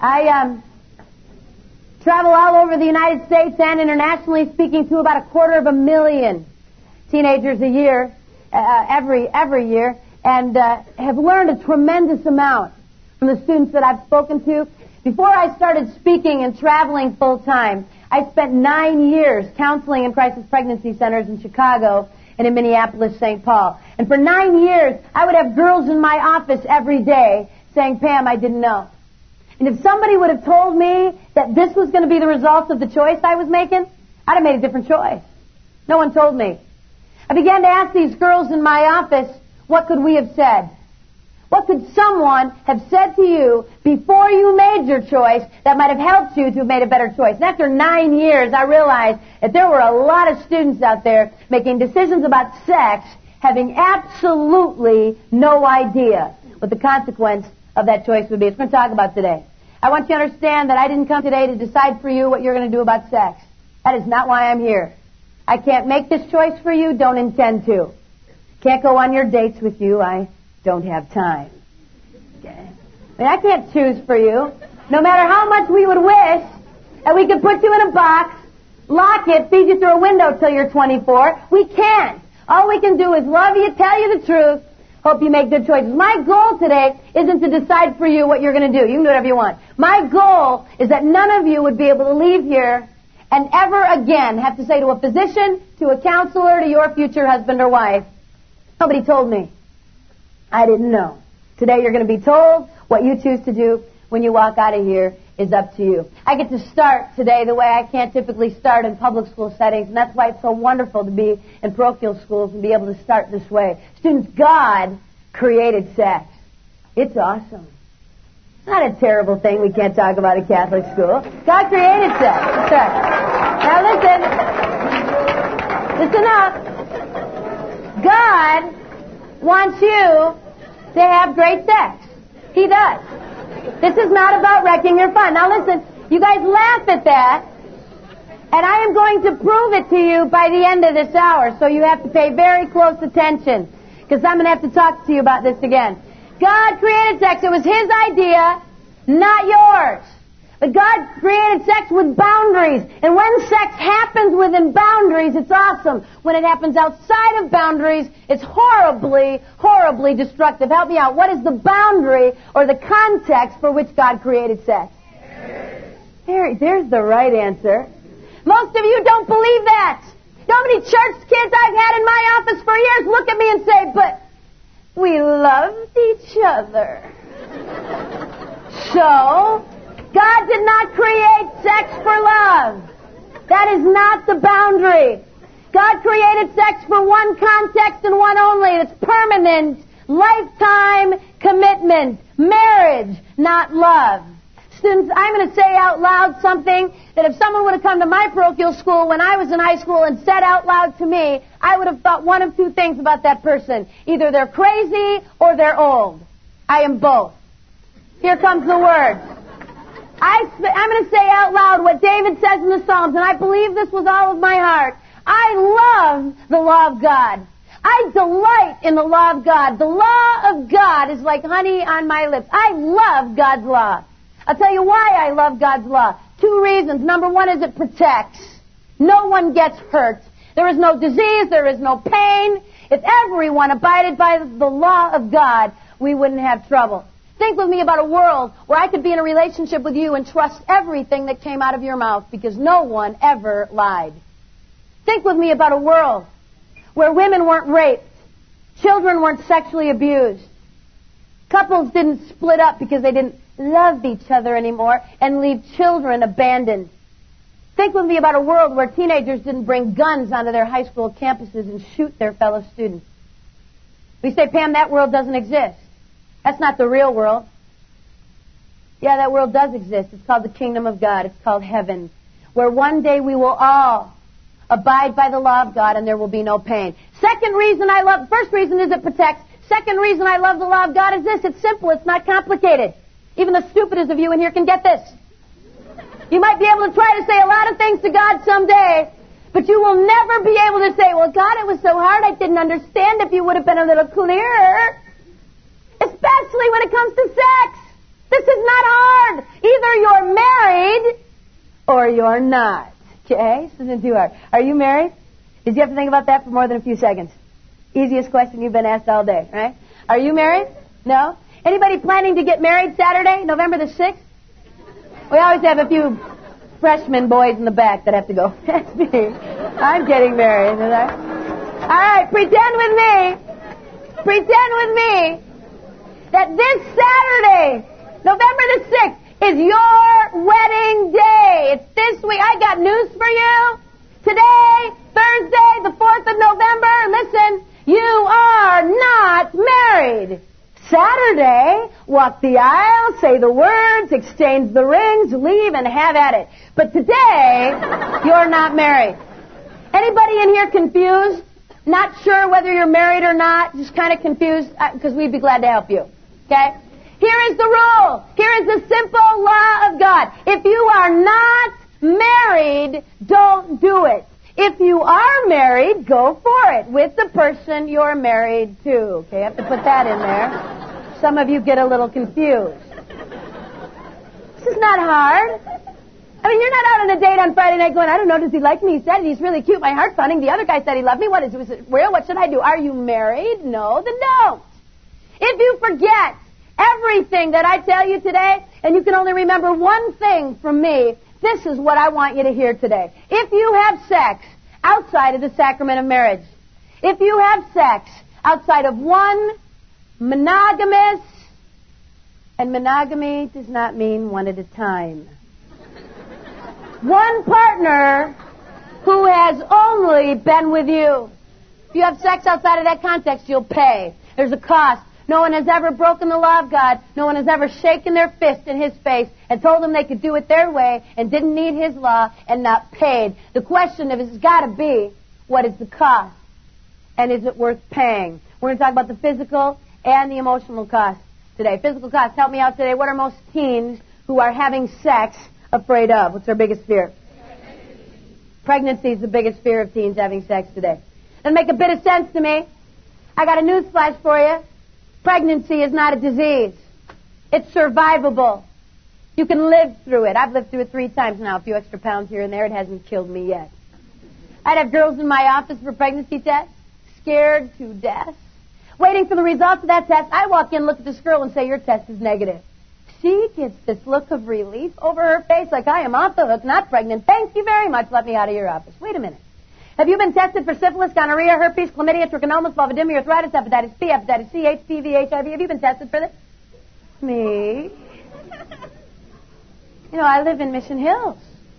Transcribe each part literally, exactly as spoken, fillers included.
I um, travel all over the United States and internationally, speaking to about a quarter of a million teenagers a year, uh, every every year, and uh, have learned a tremendous amount from the students that I've spoken to. Before I started speaking and traveling full time, I spent nine years counseling in crisis pregnancy centers in Chicago and in Minneapolis, Saint Paul. And for nine years, I would have girls in my office every day saying, Pam, I didn't know. And if somebody would have told me that this was going to be the result of the choice I was making, I'd have made a different choice. No one told me. I began to ask these girls in my office, what could we have said? What could someone have said to you before you made your choice that might have helped you to have made a better choice? And after nine years, I realized that there were a lot of students out there making decisions about sex, having absolutely no idea what the consequence of that choice would be. It's what we're going to talk about today. I want you to understand that I didn't come today to decide for you what you're going to do about sex. That is not why I'm here. I can't make this choice for you, don't intend to. Can't go on your dates with you, I don't have time. Okay. I mean, I can't choose for you. No matter how much we would wish, and we could put you in a box, lock it, feed you through a window till you're twenty-four, we can't. All we can do is love you, tell you the truth, hope you make good choices. My goal today isn't to decide for you what you're going to do. You can do whatever you want. My goal is that none of you would be able to leave here and ever again have to say to a physician, to a counselor, to your future husband or wife, nobody told me. I didn't know. Today you're going to be told. What you choose to do when you walk out of here is up to you. I get to start today the way I can't typically start in public school settings, and that's why it's so wonderful to be in parochial schools and be able to start this way. Students, God created sex. It's awesome. It's not a terrible thing we can't talk about at Catholic school. God created sex. That's right. Now listen. Listen up. God wants you to have great sex. He does. This is not about wrecking your fun. Now listen, you guys laugh at that, and I am going to prove it to you by the end of this hour, so you have to pay very close attention, because I'm going to have to talk to you about this again. God created sex. It was His idea, not yours. But God created sex with boundaries. And when sex happens within boundaries, it's awesome. When it happens outside of boundaries, it's horribly, horribly destructive. Help me out. What is the boundary or the context for which God created sex? There, there's the right answer. Most of you don't believe that. You know how many church kids I've had in my office for years look at me and say, but we loved each other. So, God did not create sex for love. That is not the boundary. God created sex for one context and one only. It's permanent, lifetime commitment, marriage, not love. Students, I'm going to say out loud something that if someone would have come to my parochial school when I was in high school and said out loud to me, I would have thought one of two things about that person. Either they're crazy or they're old. I am both. Here comes the word. I, I'm going to say out loud what David says in the Psalms, and I believe this with all of my heart. I love the law of God. I delight in the law of God. The law of God is like honey on my lips. I love God's law. I'll tell you why I love God's law. Two reasons. Number one is it protects. No one gets hurt. There is no disease. There is no pain. If everyone abided by the law of God, we wouldn't have trouble. Think with me about a world where I could be in a relationship with you and trust everything that came out of your mouth because no one ever lied. Think with me about a world where women weren't raped, children weren't sexually abused, couples didn't split up because they didn't love each other anymore and leave children abandoned. Think with me about a world where teenagers didn't bring guns onto their high school campuses and shoot their fellow students. We say, Pam, that world doesn't exist. That's not the real world. Yeah, that world does exist. It's called the kingdom of God. It's called heaven, where one day we will all abide by the law of God and there will be no pain. Second reason I love, first reason is it protects. Second reason I love the law of God is this. It's simple. It's not complicated. Even the stupidest of you in here can get this. You might be able to try to say a lot of things to God someday, but you will never be able to say, well, God, it was so hard I didn't understand if you would have been a little clearer. Especially when it comes to sex. This is not hard. Either or you're not. Okay? This isn't too hard. Are you married? Did you have to think about that for more than a few seconds? Easiest question you've been asked all day, right? Are you married? No? Anybody planning to get married Saturday, November the sixth? We always have a few freshman boys in the back that have to go. That's me. I'm getting married. All right, pretend with me. Pretend with me that this Saturday, November the sixth, is your wedding day. It's this week. I got news for you. Today, Thursday, the fourth of November, listen, you are not married. Saturday, walk the aisle, say the words, exchange the rings, leave, and have at it. But today, you're not married. Anybody in here confused? Not sure whether you're married or not? Just kind of confused? Because we'd be glad to help you. Okay? Here is the rule. Here is the simple law of God. If you are not married, don't do it. If you are married, go for it with the person you're married to. Okay, I have to put that in there. Some of you get a little confused. This is not hard. I mean, you're not out on a date on Friday night going, I don't know, does he like me? He said it. He's really cute. My heart's pounding. The other guy said he loved me. What is it? Was it real? What should I do? Are you married? No, then don't. If you forget everything that I tell you today, and you can only remember one thing from me, this is what I want you to hear today. If you have sex outside of the sacrament of marriage, if you have sex outside of one monogamous, and monogamy does not mean one at a time, one partner who has only been with you. If you have sex outside of that context, you'll pay. There's a cost. No one has ever broken the law of God. No one has ever shaken their fist in his face and told them they could do it their way and didn't need his law and not paid. The question is, it's got to be, what is the cost? And is it worth paying? We're going to talk about the physical and the emotional cost today. Physical cost, help me out today. What are most teens who are having sex afraid of? What's their biggest fear? Pregnancy is the biggest fear of teens having sex today. Doesn't make a bit of sense to me. I got a news flash for you. Pregnancy is not a disease. It's survivable. You can live through it. I've lived through it three times now, a few extra pounds here and there. It hasn't killed me yet. I'd have girls in my office for pregnancy tests, scared to death, waiting for the results of that test. I walk in, look at this girl, and say, your test is negative. She gets this look of relief over her face like I am off the hook, not pregnant. Thank you very much. Let me out of your office. Wait a minute. Have you been tested for syphilis, gonorrhea, herpes, chlamydia, trichomonas, vulvodynia, arthritis, hepatitis B, hepatitis C, H P V, H I V? Have you been tested for this? Me? You know, I live in Mission Hills.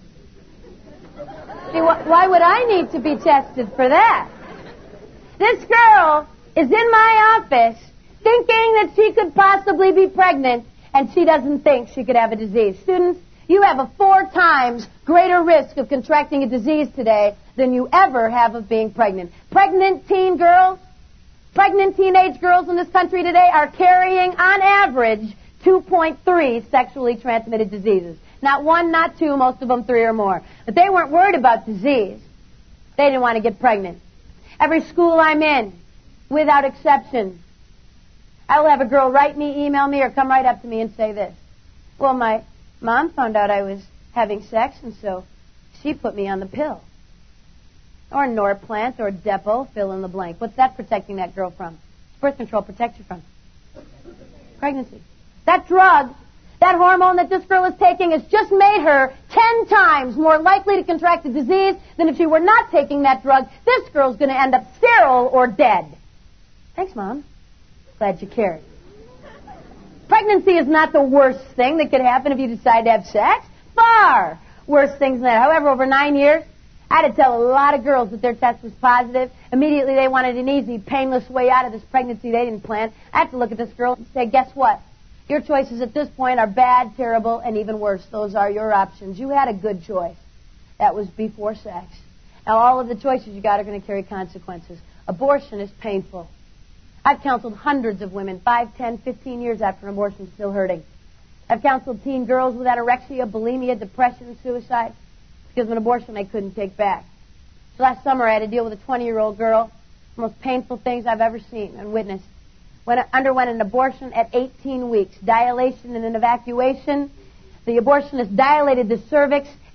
See, wh- why would I need to be tested for that? This girl is in my office thinking that she could possibly be pregnant, and she doesn't think she could have a disease. Students, you have a four times greater risk of contracting a disease today than you ever have of being pregnant. Pregnant teen girls, pregnant teenage girls in this country today are carrying, on average, two point three sexually transmitted diseases. Not one, not two, most of them three or more. But they weren't worried about disease. They didn't want to get pregnant. Every school I'm in, without exception, I will have a girl write me, email me, or come right up to me and say this. Well, my mom found out I was having sex, and so she put me on the pill. Or Norplant, or Depo, fill in the blank. What's that protecting that girl from? Birth control protects you from pregnancy. That drug, that hormone that this girl is taking has just made her ten times more likely to contract a disease than if she were not taking that drug. This girl's going to end up sterile or dead. Thanks, Mom. Glad you cared. Pregnancy is not the worst thing that could happen if you decide to have sex. Far worse things than that. However, over nine years, I had to tell a lot of girls that their test was positive. Immediately they wanted an easy, painless way out of this pregnancy they didn't plan. I had to look at this girl and say, guess what? Your choices at this point are bad, terrible, and even worse. Those are your options. You had a good choice. That was before sex. Now, all of the choices you got are going to carry consequences. Abortion is painful. I've counseled hundreds of women, five, ten, fifteen years after an abortion, still hurting. I've counseled teen girls with anorexia, bulimia, depression, suicide, because of an abortion they couldn't take back. So last summer I had to deal with a twenty-year-old girl, the most painful things I've ever seen and witnessed. When it underwent an abortion at eighteen weeks, dilation and an evacuation. The abortionist dilated the cervix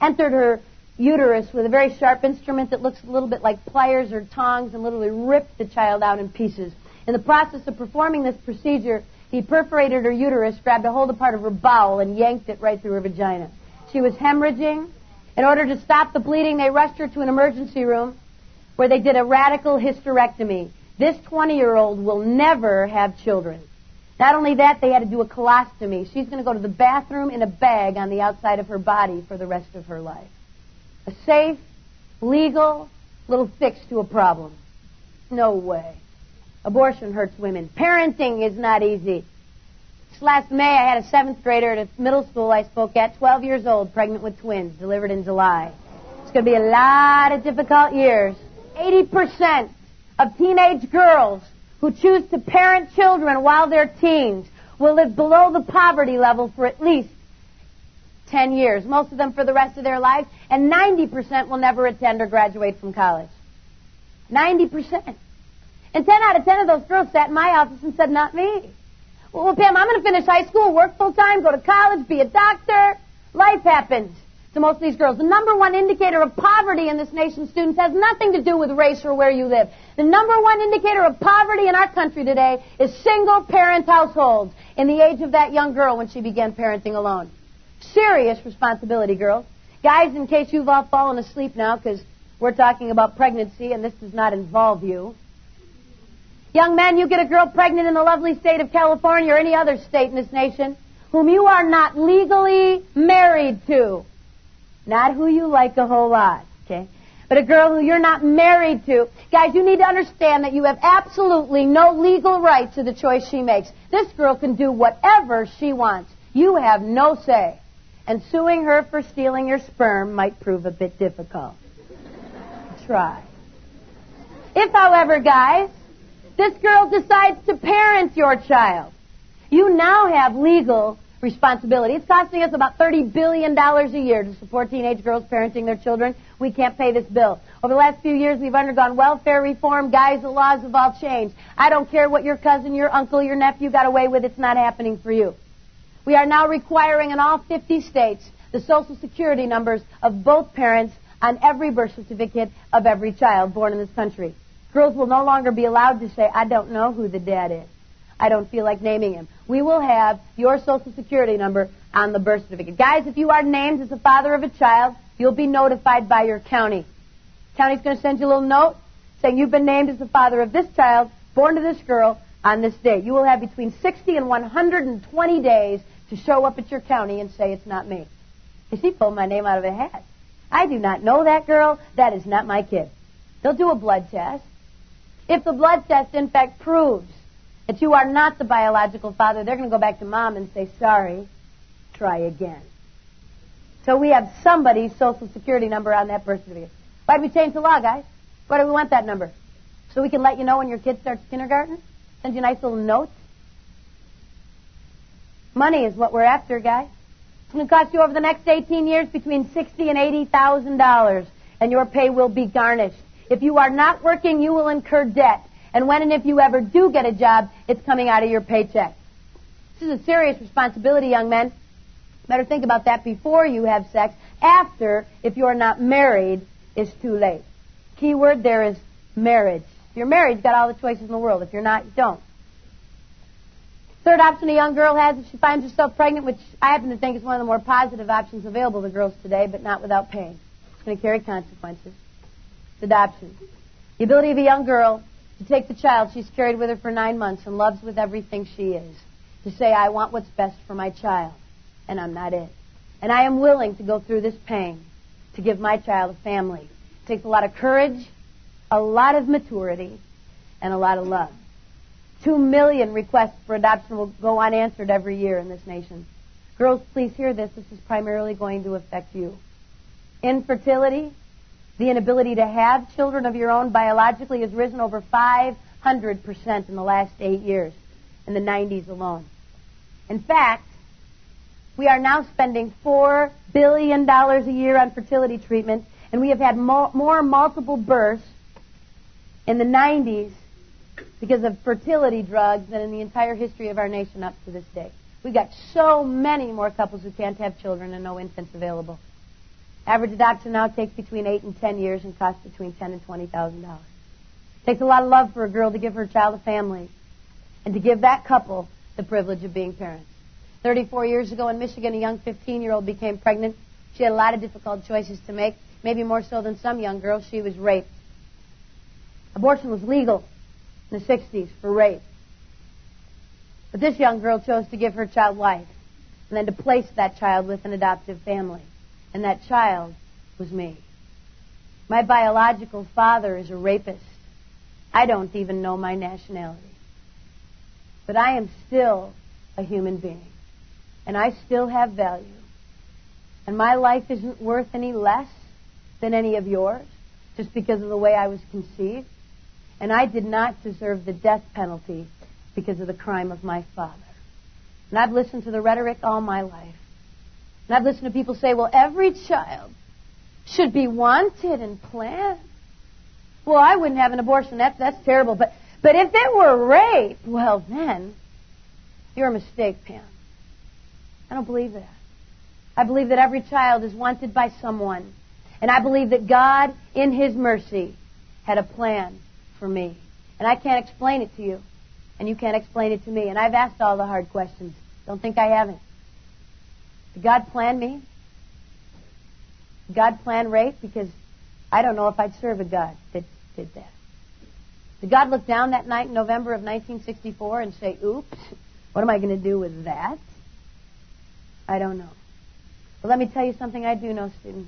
entered her uterus with a very sharp instrument that looks a little bit like pliers or tongs and literally ripped the child out in pieces. In the process of performing this procedure, he perforated her uterus, grabbed a hold of part of her bowel, and yanked it right through her vagina. She was hemorrhaging. In order to stop the bleeding, they rushed her to an emergency room where they did a radical hysterectomy. This twenty-year-old will never have children. Not only that, they had to do a colostomy. She's going to go to the bathroom in a bag on the outside of her body for the rest of her life. A safe, legal, little fix to a problem. No way. Abortion hurts women. Parenting is not easy. This last May, I had a seventh grader at a middle school I spoke at, twelve years old, pregnant with twins, delivered in July. It's going to be a lot of difficult years. eighty percent of teenage girls who choose to parent children while they're teens will live below the poverty level for at least ten years, most of them for the rest of their lives, and ninety percent will never attend or graduate from college. ninety percent. And ten out of ten of those girls sat in my office and said, not me. Well, Pam, I'm going to finish high school, work full-time, go to college, be a doctor. Life happens to most of these girls. The number one indicator of poverty in this nation's students has nothing to do with race or where you live. The number one indicator of poverty in our country today is single-parent households in the age of that young girl when she began parenting alone. Serious responsibility, girls. Guys, in case you've all fallen asleep now, because we're talking about pregnancy and this does not involve you. Young men, you get a girl pregnant in the lovely state of California or any other state in this nation whom you are not legally married to. Not who you like a whole lot, okay? But a girl who you're not married to. Guys, you need to understand that you have absolutely no legal right to the choice she makes. This girl can do whatever she wants. You have no say. And suing her for stealing your sperm might prove a bit difficult. Try. If, however, guys, this girl decides to parent your child, you now have legal responsibility. It's costing us about thirty billion dollars a year to support teenage girls parenting their children. We can't pay this bill. Over the last few years, we've undergone welfare reform. Guys, the laws have all changed. I don't care what your cousin, your uncle, your nephew got away with. It's not happening for you. We are now requiring in all fifty states the Social Security numbers of both parents on every birth certificate of every child born in this country. Girls will no longer be allowed to say, I don't know who the dad is. I don't feel like naming him. We will have your Social Security number on the birth certificate. Guys, if you are named as the father of a child, you'll be notified by your county. County's going to send you a little note saying you've been named as the father of this child, born to this girl, on this date. You will have between sixty and one hundred twenty days to show up at your county and say it's not me. You see, pulled my name out of a hat. I do not know that girl. That is not my kid. They'll do a blood test. If the blood test, in fact, proves that you are not the biological father, they're going to go back to mom and say, sorry, try again. So we have somebody's Social Security number on that birth certificate. Why did we change the law, guys? Why do we want that number? So we can let you know when your kid starts kindergarten? Send you a nice little note? Money is what we're after, guys. It's going to cost you over the next eighteen years between sixty thousand dollars and eighty thousand dollars, and your pay will be garnished. If you are not working, you will incur debt. And when and if you ever do get a job, it's coming out of your paycheck. This is a serious responsibility, young men. Better think about that before you have sex. After, if you're not married, it's too late. Key word there is marriage. If you're married, you've got all the choices in the world. If you're not, you don't. Third option a young girl has if she finds herself pregnant, which I happen to think is one of the more positive options available to girls today, but not without pain. It's going to carry consequences. It's adoption. The ability of a young girl to take the child she's carried with her for nine months and loves with everything she is, to say, I want what's best for my child, and I'm not it. And I am willing to go through this pain to give my child a family. It takes a lot of courage, a lot of maturity, and a lot of love. Two million requests for adoption will go unanswered every year in this nation. Girls, please hear this. This is primarily going to affect you. Infertility, the inability to have children of your own biologically, has risen over five hundred percent in the last eight years, in the nineties alone. In fact, we are now spending four billion dollars a year on fertility treatment, and we have had mo- more multiple births in the nineties because of fertility drugs than in the entire history of our nation up to this day. We've got so many more couples who can't have children and no infants available. Average adoption now takes between eight and ten years and costs between ten and twenty thousand dollars. It takes a lot of love for a girl to give her child a family and to give that couple the privilege of being parents. Thirty-four years ago in Michigan, a young fifteen-year-old became pregnant. She had a lot of difficult choices to make, maybe more so than some young girls. She was raped. Abortion was legal in the sixties for rape. But this young girl chose to give her child life and then to place that child with an adoptive family. And that child was me. My biological father is a rapist. I don't even know my nationality. But I am still a human being. And I still have value. And my life isn't worth any less than any of yours just because of the way I was conceived. And I did not deserve the death penalty because of the crime of my father. And I've listened to the rhetoric all my life. And I've listened to people say, well, every child should be wanted and planned. Well, I wouldn't have an abortion. That's, that's terrible. But, but if it were rape, well, then you're a mistake, Pam. I don't believe that. I believe that every child is wanted by someone. And I believe that God, in His mercy, had a plan for me. And I can't explain it to you. And you can't explain it to me. And I've asked all the hard questions. Don't think I haven't. Did God plan me? Did God plan rape? Because I don't know if I'd serve a God that did that. Did God look down that night in November of nineteen sixty-four and say, oops, what am I going to do with that? I don't know. But let me tell you something I do know, students.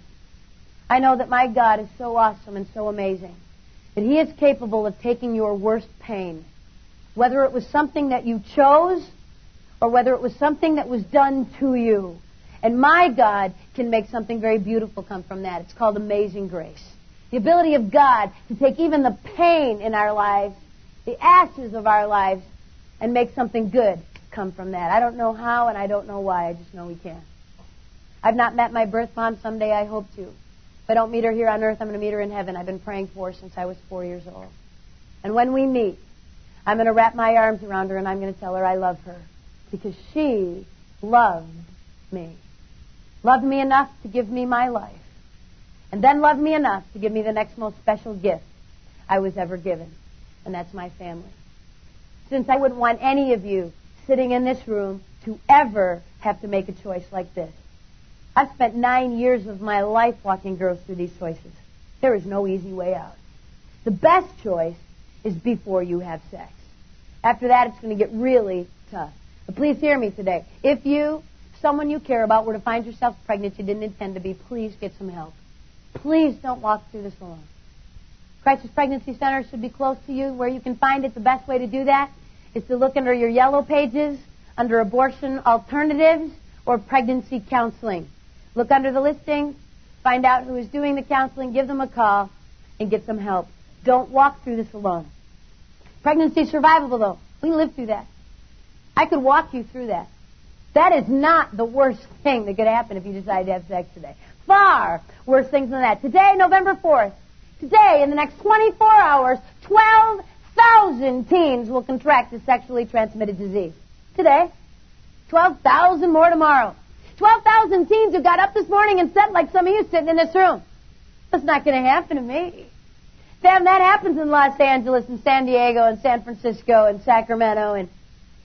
I know that my God is so awesome and so amazing that He is capable of taking your worst pain, whether it was something that you chose or whether it was something that was done to you. And my God can make something very beautiful come from that. It's called amazing grace. The ability of God to take even the pain in our lives, the ashes of our lives, and make something good come from that. I don't know how and I don't know why. I just know He can. I've not met my birth mom. Someday I hope to. If I don't meet her here on earth, I'm going to meet her in heaven. I've been praying for her since I was four years old. And when we meet, I'm going to wrap my arms around her and I'm going to tell her I love her. Because she loved me. Loved me enough to give me my life. And then loved me enough to give me the next most special gift I was ever given. And that's my family. Since I wouldn't want any of you sitting in this room to ever have to make a choice like this. I've spent nine years of my life walking girls through these choices. There is no easy way out. The best choice is before you have sex. After that, it's going to get really tough. But please hear me today. If you, someone you care about, were to find yourself pregnant you didn't intend to be, please get some help. Please don't walk through this alone. Crisis Pregnancy Center should be close to you. Where you can find it, the best way to do that is to look under your yellow pages, under abortion alternatives, or pregnancy counseling. Look under the listings, find out who is doing the counseling, give them a call, and get some help. Don't walk through this alone. Pregnancy survivable, though. We can live through that. I could walk you through that. That is not the worst thing that could happen if you decide to have sex today. Far worse things than that. Today, November fourth, today, in the next twenty-four hours, twelve thousand teens will contract a sexually transmitted disease. Today. twelve thousand more tomorrow. twelve thousand teens who got up this morning and said, like some of you sitting in this room, that's not going to happen to me. Sam, that happens in Los Angeles and San Diego and San Francisco and Sacramento and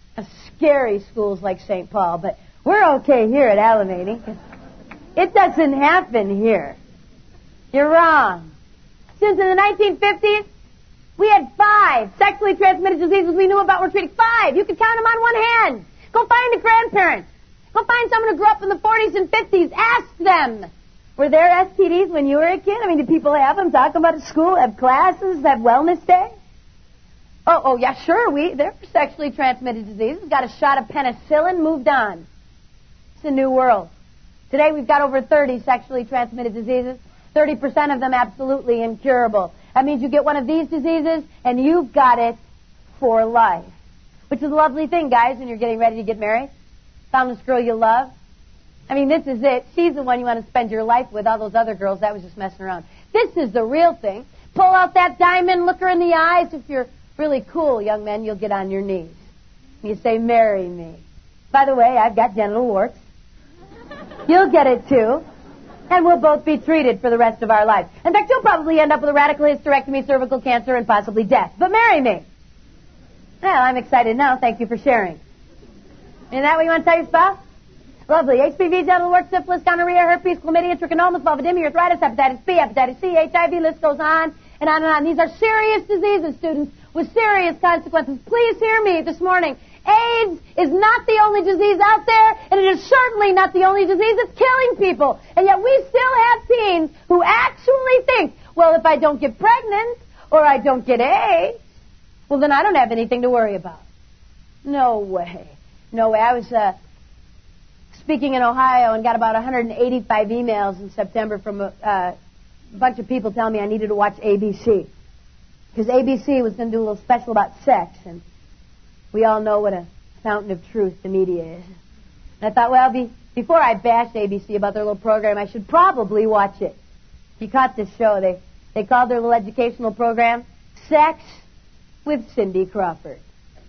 scary schools like Saint Paul. But we're okay here at Alameda. It doesn't happen here. You're wrong. Since in the nineteen fifties, we had five sexually transmitted diseases we knew about were treated. Five. You could count them on one hand. Go find a grandparent. Go find someone who grew up in the forties and fifties. Ask them. Were there S T Ds when you were a kid? I mean, did people have them? Talk about it at school? Have classes? Have wellness day? Oh, oh, yeah, sure. We They're sexually transmitted diseases. Got a shot of penicillin. Moved on. It's a new world. Today we've got over thirty sexually transmitted diseases. thirty percent of them absolutely incurable. That means you get one of these diseases and you've got it for life. Which is a lovely thing, guys, when you're getting ready to get married. Found this girl you love. I mean, this is it. She's the one you want to spend your life with. All those other girls, that was just messing around. This is the real thing. Pull out that diamond, look her in the eyes. If you're really cool, young men, you'll get on your knees. You say, marry me. By the way, I've got genital warts. You'll get it, too. And we'll both be treated for the rest of our lives. In fact, you'll probably end up with a radical hysterectomy, cervical cancer, and possibly death. But marry me. Well, I'm excited now. Thank you for sharing. Isn't that what you want to tell your spouse? Lovely. H P V, genital warts, syphilis, gonorrhea, herpes, chlamydia, trichomonas, vulvodynia, arthritis, hepatitis B, hepatitis C, H I V, list goes on and on and on. These are serious diseases, students, with serious consequences. Please hear me this morning. AIDS is not the only disease out there, and it is certainly not the only disease that's killing people. And yet we still have teens who actually think, well, if I don't get pregnant or I don't get AIDS, well, then I don't have anything to worry about. No way. No way. I was uh, speaking in Ohio and got about one hundred eighty-five emails in September from a uh, bunch of people telling me I needed to watch A B C. Because A B C was going to do a little special about sex, and we all know what a fountain of truth the media is. And I thought, well, be, before I bash A B C about their little program, I should probably watch it. You caught this show. They, they called their little educational program Sex with Cindy Crawford.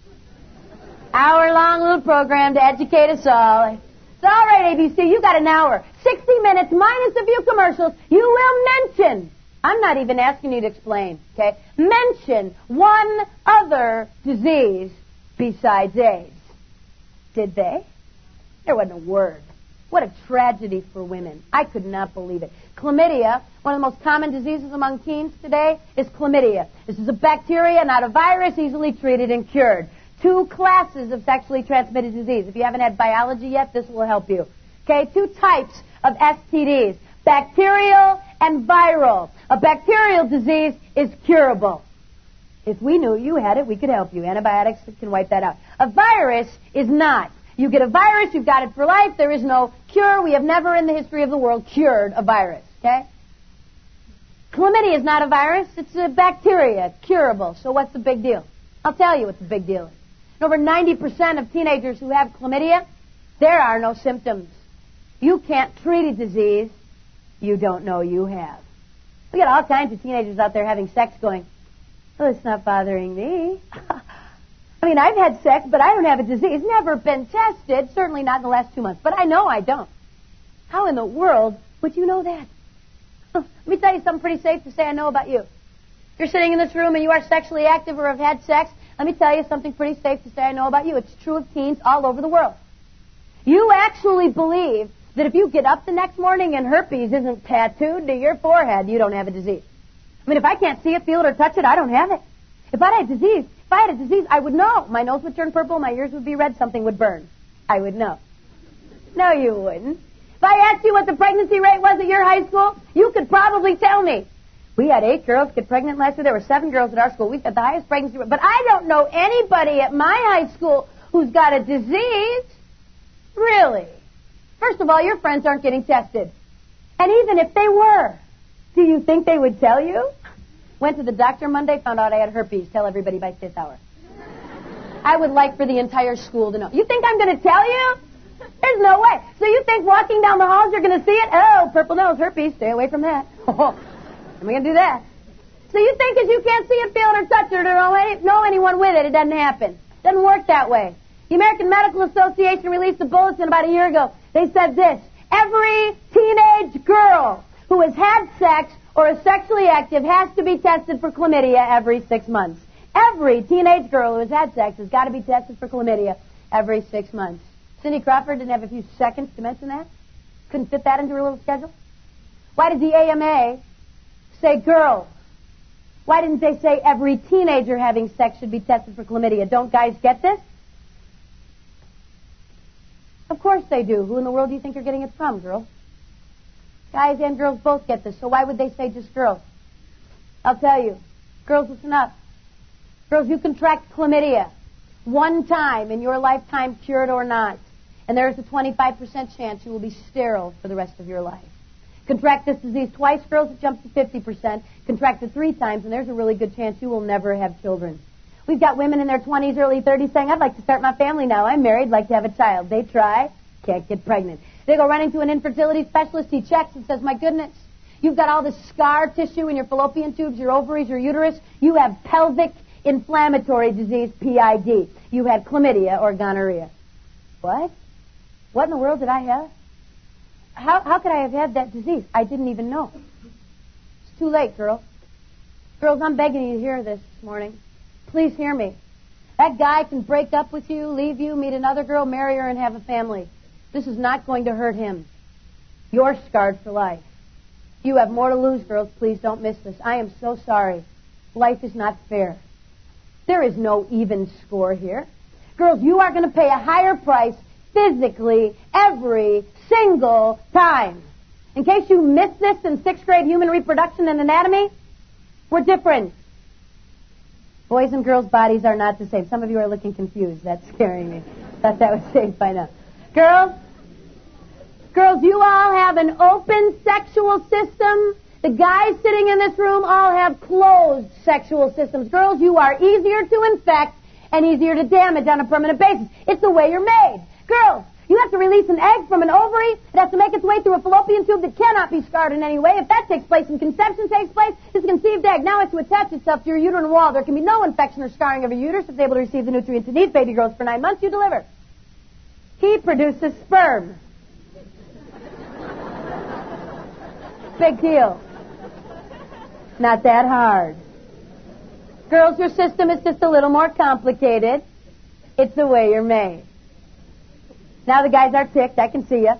Hour-long little program to educate us all. It's all right, A B C, you got an hour. sixty minutes minus a few commercials. You will mention, I'm not even asking you to explain, okay? Mention one other disease besides AIDS. Did they? There wasn't a word. What a tragedy for women. I could not believe it. Chlamydia, one of the most common diseases among teens today, is chlamydia. This is a bacteria, not a virus, easily treated and cured. Two classes of sexually transmitted disease. If you haven't had biology yet, this will help you. Okay, two types of S T Ds, bacterial and viral. A bacterial disease is curable. If we knew you had it, we could help you. Antibiotics can wipe that out. A virus is not. You get a virus, you've got it for life. There is no cure. We have never in the history of the world cured a virus. Okay? Chlamydia is not a virus. It's a bacteria. Curable. So what's the big deal? I'll tell you what the big deal is. Over ninety percent of teenagers who have chlamydia, there are no symptoms. You can't treat a disease you don't know you have. We got all kinds of teenagers out there having sex going, well, it's not bothering me. I mean, I've had sex, but I don't have a disease. Never been tested, certainly not in the last two months. But I know I don't. How in the world would you know that? Let me tell you something pretty safe to say I know about you. If you're sitting in this room and you are sexually active or have had sex, let me tell you something pretty safe to say I know about you. It's true of teens all over the world. You actually believe that if you get up the next morning and herpes isn't tattooed to your forehead, you don't have a disease. I mean, if I can't see it, feel it, or touch it, I don't have it. If I had a disease, if I had a disease, I would know. My nose would turn purple, my ears would be red, something would burn. I would know. No, you wouldn't. If I asked you what the pregnancy rate was at your high school, you could probably tell me. We had eight girls get pregnant last year. There were seven girls at our school. We've got the highest pregnancy rate. But I don't know anybody at my high school who's got a disease. Really? First of all, your friends aren't getting tested. And even if they were, do you think they would tell you? Went to the doctor Monday, found out I had herpes. Tell everybody by fifth hour. I would like for the entire school to know. You think I'm going to tell you? There's no way. So you think walking down the halls you're going to see it? Oh, purple nose, herpes. Stay away from that. I'm going to do that. So you think because you can't see it, feel it, or touch it, or know, any, know anyone with it, it doesn't happen. It doesn't work that way. The American Medical Association released a bulletin about a year ago. They said this: every teenage girl who has had sex or is sexually active has to be tested for chlamydia every six months. Every teenage girl who has had sex has got to be tested for chlamydia every six months. Cindy Crawford didn't have a few seconds to mention that? Couldn't fit that into her little schedule? Why did the A M A say girls? Why didn't they say every teenager having sex should be tested for chlamydia? Don't guys get this? Of course they do. Who in the world do you think you're getting it from, girls? Guys and girls both get this, so why would they say just girls? I'll tell you. Girls, listen up. Girls, you contract chlamydia one time in your lifetime, cured or not, and there is a twenty-five percent chance you will be sterile for the rest of your life. Contract this disease twice, girls, it jumps to fifty percent. Contract it three times, and there's a really good chance you will never have children. We've got women in their twenties, early thirties saying, I'd like to start my family now. I'm married, like to have a child. They try, can't get pregnant. They go running to an infertility specialist. He checks and says, my goodness, you've got all this scar tissue in your fallopian tubes, your ovaries, your uterus. You have pelvic inflammatory disease, P I D. You had chlamydia or gonorrhea. What? What in the world did I have? how, how could I have had that disease? I didn't even know. It's too late, girl. Girls, I'm begging you to hear this this morning. Please hear me. That guy can break up with you, leave you, meet another girl, marry her, and have a family. This is not going to hurt him. You're scarred for life. You have more to lose, girls. Please don't miss this. I am so sorry. Life is not fair. There is no even score here. Girls, you are going to pay a higher price physically every single time. In case you missed this in sixth grade human reproduction and anatomy, we're different. Boys' and girls' bodies are not the same. Some of you are looking confused. That's scaring me. Thought that was safe by now. Girls, girls, you all have an open sexual system. The guys sitting in this room all have closed sexual systems. Girls, you are easier to infect and easier to damage on a permanent basis. It's the way you're made. Girls, you have to release an egg from an ovary. It has to make its way through a fallopian tube that cannot be scarred in any way. If that takes place and conception takes place, this conceived egg now has to attach itself to your uterine wall. There can be no infection or scarring of your uterus. It's able to receive the nutrients it needs. Baby grows for nine months. You deliver. He produces sperm. Big deal. Not that hard. Girls, your system is just a little more complicated. It's the way you're made. Now the guys are ticked. I can see you.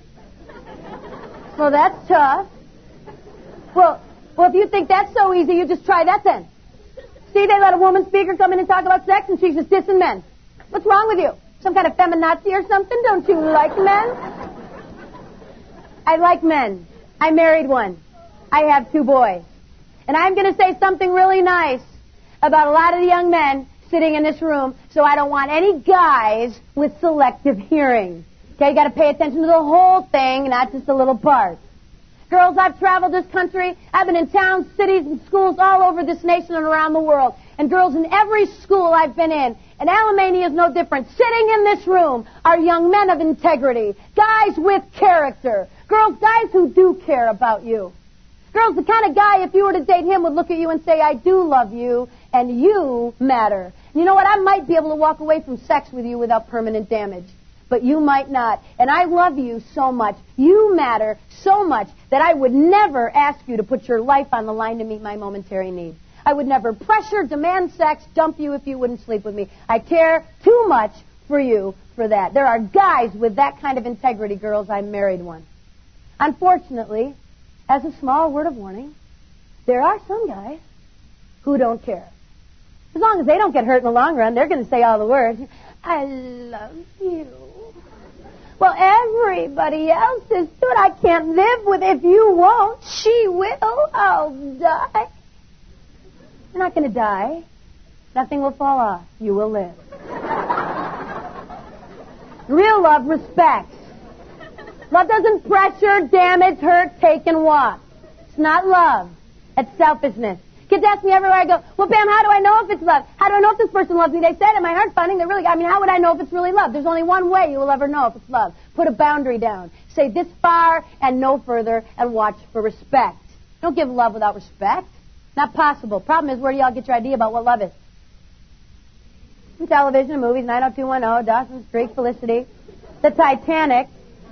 Well, that's tough. Well, well, if you think that's so easy, you just try that then. See, they let a woman speaker come in and talk about sex, and she's just dissing men. What's wrong with you? Some kind of feminazi or something? Don't you like men? I like men. I married one. I have two boys. And I'm going to say something really nice about a lot of the young men sitting in this room, so I don't want any guys with selective hearing. Okay, you got to pay attention to the whole thing, not just a little part. Girls, I've traveled this country. I've been in towns, cities, and schools all over this nation and around the world. And girls, in every school I've been in, and Alamania is no different, sitting in this room are young men of integrity, guys with character. Girls, guys who do care about you. Girls, the kind of guy, if you were to date him, would look at you and say, I do love you, and you matter. And you know what? I might be able to walk away from sex with you without permanent damage. But you might not. And I love you so much. You matter so much that I would never ask you to put your life on the line to meet my momentary need. I would never pressure, demand sex, dump you if you wouldn't sleep with me. I care too much for you for that. There are guys with that kind of integrity, girls. I married one. Unfortunately, as a small word of warning, there are some guys who don't care. As long as they don't get hurt in the long run, they're going to say all the words. I love you. Well, everybody else is good. I can't live with if you won't. She will. I'll die. You're not going to die. Nothing will fall off. You will live. Real love respects. Love doesn't pressure, damage, hurt, take, and walk. It's not love. It's selfishness. Kids ask me everywhere I go, well, Pam, how do I know if it's love? How do I know if this person loves me? They said it. My heart's pounding. They really, I mean, how would I know if it's really love? There's only one way you will ever know if it's love. Put a boundary down. Say this far and no further and watch for respect. Don't give love without respect. Not possible. Problem is, where do y'all get your idea about what love is? From television and movies, nine oh two one oh, Dawson's Creek, Felicity, The Titanic.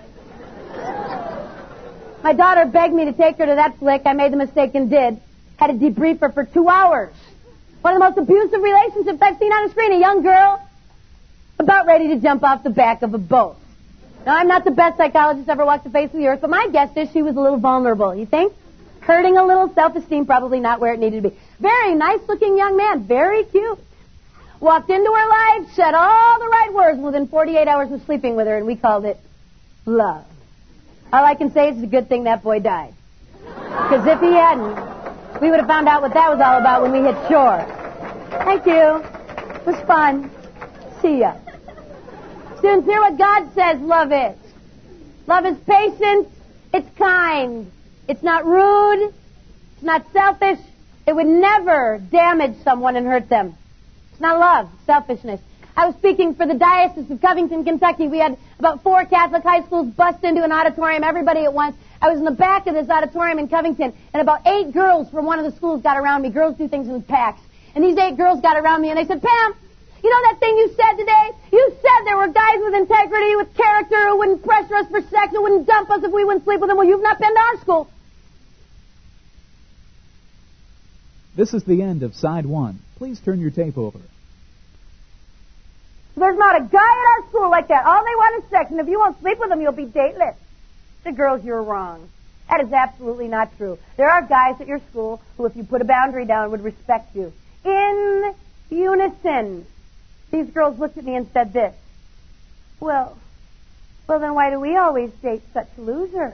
My daughter begged me to take her to that flick. I made the mistake and did. Had to debrief her for two hours. One of the most abusive relationships I've seen on a screen. A young girl about ready to jump off the back of a boat. Now, I'm not the best psychologist ever walked the face of the earth, but my guess is she was a little vulnerable. You think? Hurting a little, self-esteem probably not where it needed to be. Very nice-looking young man. Very cute. Walked into her life, said all the right words, and within forty-eight hours of sleeping with her, and we called it love. All I can say is it's a good thing that boy died. Because if he hadn't, we would have found out what that was all about when we hit shore. Thank you. It was fun. See ya. Students, hear what God says love is. Love is patient. It's kind. It's not rude. It's not selfish. It would never damage someone and hurt them. It's not love. It's selfishness. I was speaking for the Diocese of Covington, Kentucky. We had about four Catholic high schools bust into an auditorium, everybody at once. I was in the back of this auditorium in Covington, and about eight girls from one of the schools got around me. Girls do things in packs. And these eight girls got around me, and they said, Pam, You know that thing you said today? You said there were guys with integrity, with character, who wouldn't pressure us for sex, who wouldn't dump us if we wouldn't sleep with them. Well, you've not been to our school. This is the end of side one. Please turn your tape over. There's not a guy at our school like that. All they want is sex, and if you won't sleep with them, you'll be dateless. The girls, you're wrong. That is absolutely not true. There are guys at your school who, if you put a boundary down, would respect you. In unison. These girls looked at me and said this. Well, well then why do we always date such losers?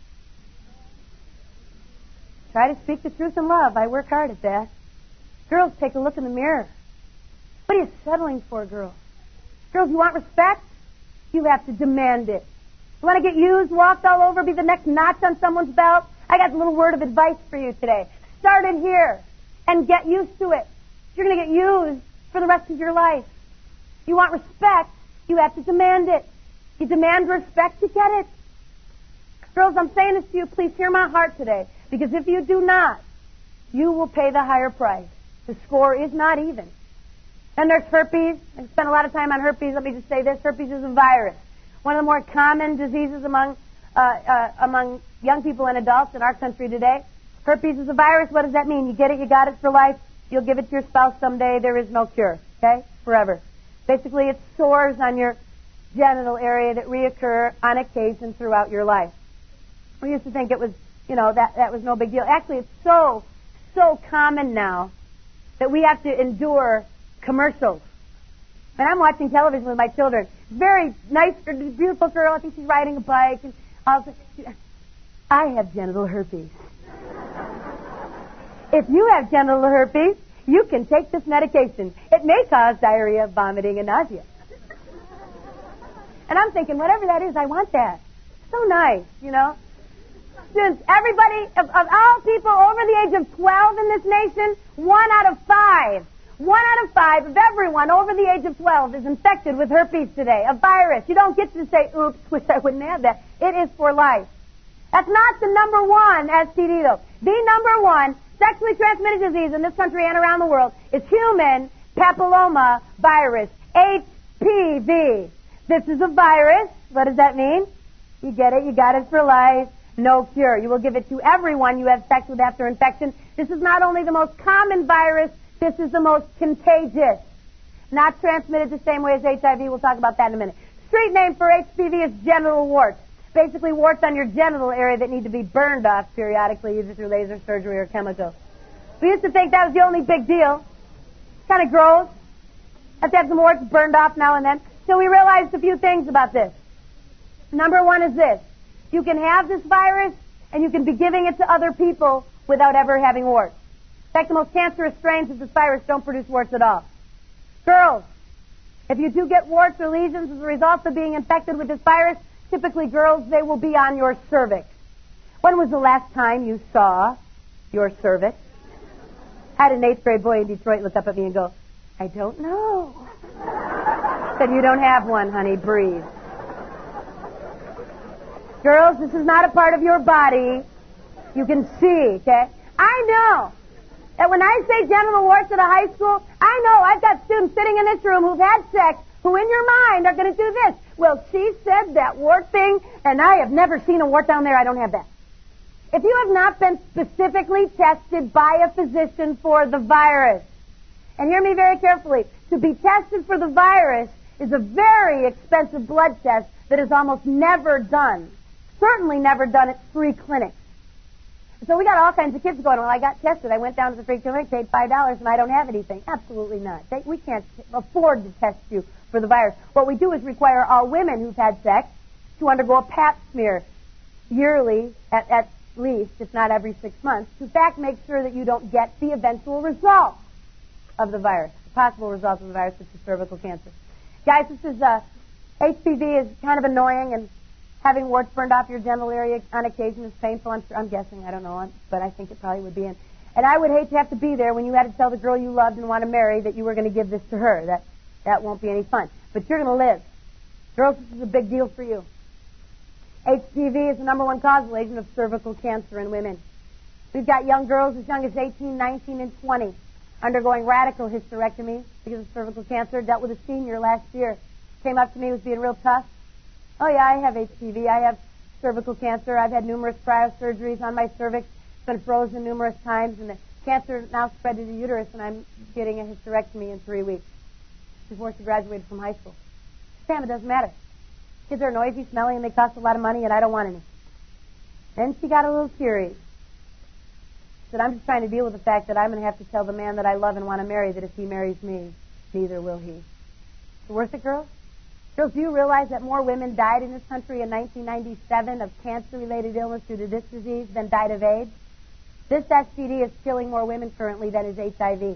Try to speak the truth in love. I work hard at that. Girls, take a look in the mirror. What are you settling for, girls? Girls, you want respect? You have to demand it. You want to get used, walked all over, be the next notch on someone's belt? I got a little word of advice for you today. Start it here and get used to it. You're going to get used for the rest of your life. You want respect, you have to demand it. You demand respect, you get it. Girls, I'm saying this to you, please hear my heart today. Because if you do not, you will pay the higher price. The score is not even. And there's herpes. I spent a lot of time on herpes. Let me just say this. Herpes is a virus. One of the more common diseases among uh, uh, among young people and adults in our country today. Herpes is a virus. What does that mean? You get it, you got it for life. You'll give it to your spouse someday. There is no cure. Okay? Forever. Basically, it's sores on your genital area that reoccur on occasion throughout your life. We used to think it was, you know, that, that was no big deal. Actually, it's so, so common now that we have to endure commercials. And I'm watching television with my children. Very nice, beautiful girl. I think she's riding a bike. And I'll say, I have genital herpes. If you have genital herpes, you can take this medication. It may cause diarrhea, vomiting, and nausea. And I'm thinking, whatever that is, I want that. So nice, you know. Since everybody, of, of all people over the age of twelve in this nation, one out of five, one out of five of everyone over the age of twelve is infected with herpes today, a virus. You don't get to say, oops, wish I wouldn't have that. It is for life. That's not the number one S T D, though. The number one sexually transmitted disease in this country and around the world is human papilloma virus, H P V. This is a virus. What does that mean? You get it. You got it for life. No cure. You will give it to everyone you have sex with after infection. This is not only the most common virus, this is the most contagious. Not transmitted the same way as H I V. We'll talk about that in a minute. Street name for H P V is genital warts. Basically warts on your genital area that need to be burned off periodically, either through laser surgery or chemical. We used to think that was the only big deal. Kind of gross. Have to have some warts burned off now and then. So we realized a few things about this. Number one is this. You can have this virus, and you can be giving it to other people without ever having warts. In fact, the most cancerous strains of this virus don't produce warts at all. Girls, if you do get warts or lesions as a result of being infected with this virus, typically girls, they will be on your cervix. When was the last time you saw your cervix? I had an eighth grade boy in Detroit look up at me and go, I don't know. Said, you don't have one, honey, breathe. Girls, this is not a part of your body. You can see, okay? I know that when I say genital warts at a high school, I know I've got students sitting in this room who've had sex who in your mind are going to do this. Well, she said that wart thing, and I have never seen a wart down there. I don't have that. If you have not been specifically tested by a physician for the virus, and hear me very carefully, to be tested for the virus is a very expensive blood test that is almost never done. Certainly never done at free clinics. So we got all kinds of kids going, well, I got tested. I went down to the free clinic, paid five dollars, and I don't have anything. Absolutely not. They, we can't afford to test you for the virus. What we do is require all women who've had sex to undergo a pap smear yearly, at, at least, if not every six months, to in fact make sure that you don't get the eventual result of the virus, the possible result of the virus, which is cervical cancer. Guys, this is, uh, H P V is kind of annoying, and having warts burned off your genital area on occasion is painful. I'm, I'm guessing. I don't know. But I think it probably would be. And, and I would hate to have to be there when you had to tell the girl you loved and want to marry that you were going to give this to her. That that won't be any fun. But you're going to live. Girls, this is a big deal for you. H P V is the number one causal agent of cervical cancer in women. We've got young girls as young as eighteen, nineteen, and twenty undergoing radical hysterectomy because of cervical cancer. Dealt with a senior last year. Came up to me, was being real tough. Oh, yeah, I have H P V. I have cervical cancer. I've had numerous cryosurgeries on my cervix. It's been frozen numerous times, and the cancer now spread to the uterus, and I'm getting a hysterectomy in three weeks before she graduated from high school. Sam, it doesn't matter. Kids are noisy, smelly, and they cost a lot of money, and I don't want any. Then she got a little teary. She said, I'm just trying to deal with the fact that I'm going to have to tell the man that I love and want to marry that if he marries me, neither will he. Is it worth it, girls? Girls, do you realize that more women died in this country in nineteen ninety-seven of cancer-related illness due to this disease than died of AIDS? This S T D is killing more women currently than is H I V.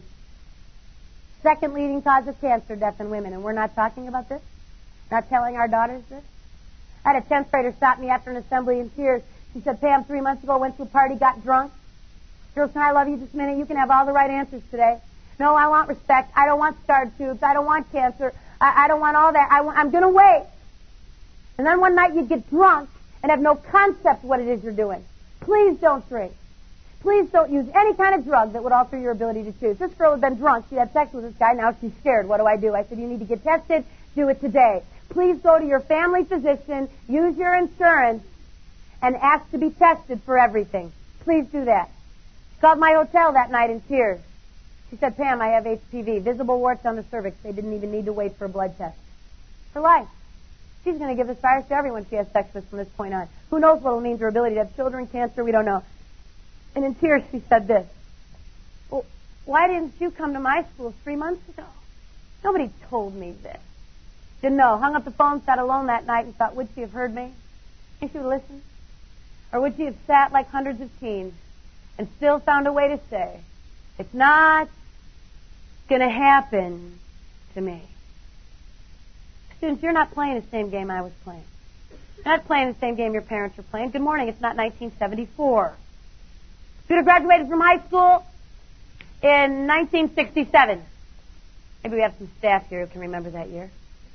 Second leading cause of cancer death in women, and we're not talking about this? Not telling our daughters this? I had a tenth grader stop me after an assembly in tears. She said, Pam, three months ago, went to a party, got drunk. Girls, can I love you just a minute? You can have all the right answers today. No, I want respect. I don't want scarred tubes. I don't want cancer. I, I don't want all that. I want, I'm going to wait. And then one night you get drunk and have no concept what it is you're doing. Please don't drink. Please don't use any kind of drug that would alter your ability to choose. This girl had been drunk. She had sex with this guy. Now she's scared. What do I do? I said, you need to get tested. Do it today. Please go to your family physician, use your insurance, and ask to be tested for everything. Please do that. She called my hotel that night in tears. She said, Pam, I have H P V, visible warts on the cervix. They didn't even need to wait for a blood test. For life. She's going to give this virus to everyone she has sex with from this point on. Who knows what it'll mean to her ability to have children, cancer, we don't know. And in tears she said this, well, why didn't you come to my school three months ago? Nobody told me this. Didn't know. Hung up the phone, sat alone that night and thought, would she have heard me? Think she would listen? Or would she have sat like hundreds of teens and still found a way to say, it's not going to happen to me? Students, you're not playing the same game I was playing. You're not playing the same game your parents are playing. Good morning. It's not nineteen seventy-four. Peter graduated from high school in nineteen sixty-seven. Maybe we have some staff here who can remember that year.